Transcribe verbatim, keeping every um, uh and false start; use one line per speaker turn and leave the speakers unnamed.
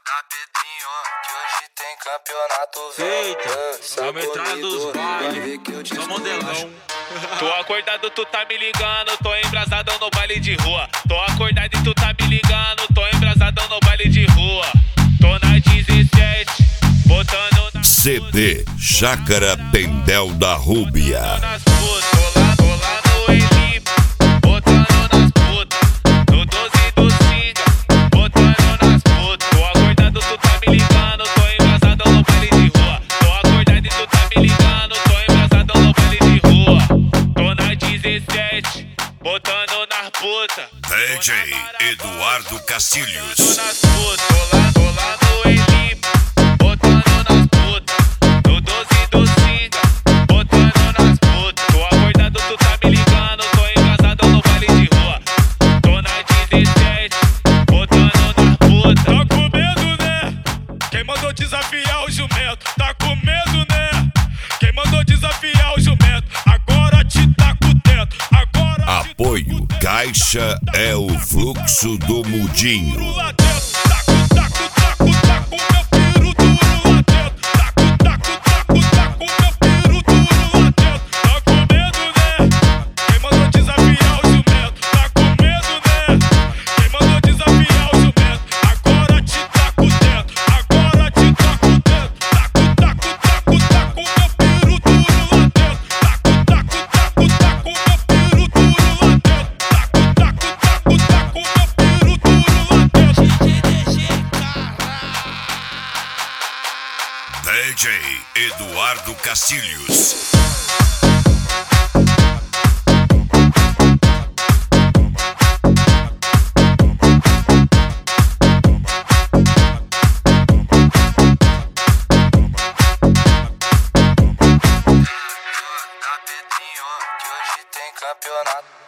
da Pedrinho, que hoje tem campeonato.
Eita, é a metralha dos bailes, só modelão.
Tô acordado, tu tá me ligando, tô embrasadão no baile de rua. Tô acordado e tu tá me ligando, tô embrasadão no baile de rua. Tô na dezessete, botando na
C D Chácara Tendel da Rúbia.
nas putas, tô lá, tô lá no Elipe, botando nas putas. No doze do Singa, botando nas putas. Tô acordado, tu tá me ligando, tô embrasadão no baile de rua. Tô acordado e tu tá me ligando, tô embrasadão no baile de rua. Tô na dezessete, botando nas putas.
D J Eduardo
Tô
Cacilhos.
nas putas, tô lá, tô lá no Elipe, botando nas putas. No doze do Singa, botando nas putas. Tô acordado, tu tá me ligando, tô embrasadão no baile de rua. Tô na dezessete, botando nas putas. Tá com medo, né? Quem mandou desafiar o jumento? Tá com medo, né? Quem mandou desafiar o jumento? Agora te taco dentro, agora te
Apoio Caixa é o fluxo do mudinho.
duro lá dentro. Taco, taco, taco, taco, meu piru duro lá dentro. Taco, taco, taco, taco, meu piru duro lá dentro. Tá com medo, né? Quem mandou desafiar o jumento? Tá com medo, né? Quem mandou desafiar o jumento? Agora te taco dentro, agora te taco dentro. Taco, taco, taco, taco, meu piru duro lá dentro. Taco, taco, taco, taco, meu piru duro lá dentro. Taco, taco, taco, taco, meu piru duro lá dentro.
D J Eduardo Cacilhos.
Da Pedrinho, que hoje tem campeonato.